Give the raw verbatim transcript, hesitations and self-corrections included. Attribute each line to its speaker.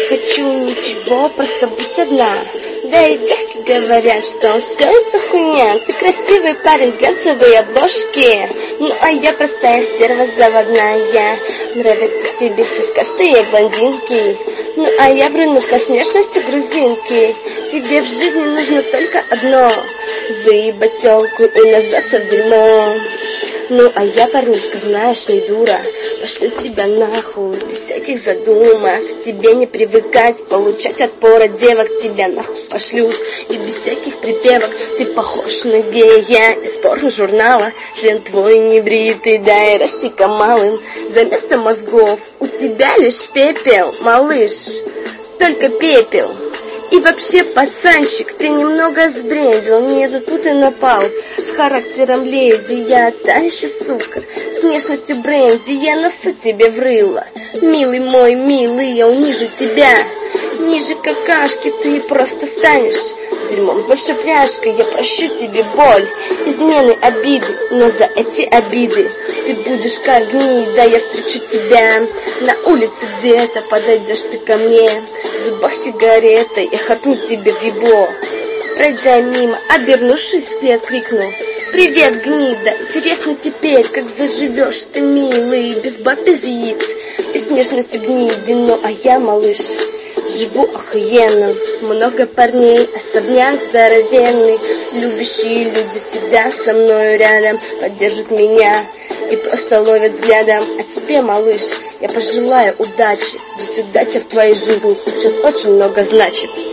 Speaker 1: хочу ничего, просто будь одна. Да и девки говорят, что все это хуйня. Ты красивый парень с глянцевой обложки. Ну а я простая стерва заводная. Нравятся тебе сиськастые блондинки. Ну а я брюнетка с внешностью грузинки. Тебе в жизни нужно только одно: выебать тёлку и нажаться в дерьмо. Ну а я, парнишка, знаешь, не дура. Пошлю тебя нахуй, без всяких задумок. Тебе не привыкать, получать отпор от девок. Тебя нахуй пошлют, и без всяких припевок. Ты похож на гея из порно-журнала. Член твой небритый, да и расти-ка малым. За место мозгов у тебя лишь пепел, малыш, только пепел. И вообще, пацанчик, ты немного сбрендил. Нет, тут и напал. С характером леди я та еще сука. С внешностью бренди я носу тебе врыла. Милый мой, милый, я унижу тебя. Ниже какашки ты просто станешь дерьмом с большой пряжкой. Я прощу тебе боль, измены, обиды. Но за эти обиды ты будешь как гнить. Да я встречу тебя на улице где-то. Подойдешь ты ко мне, в зубах сигарета, я хапну тебе в ебло. Пройдя мимо, обернувшись вслед, крикнул: привет, гнида, интересно теперь, как заживешь ты, милый, без баб, без яиц, и с внешностью гниди. Ну а я, малыш, живу охуенно. Много парней, особняк здоровенный. Любящие люди всегда со мною рядом, поддержат меня и просто ловят взглядом. А тебе, малыш, я пожелаю удачи. Ведь удача в твоей жизни сейчас очень много значит.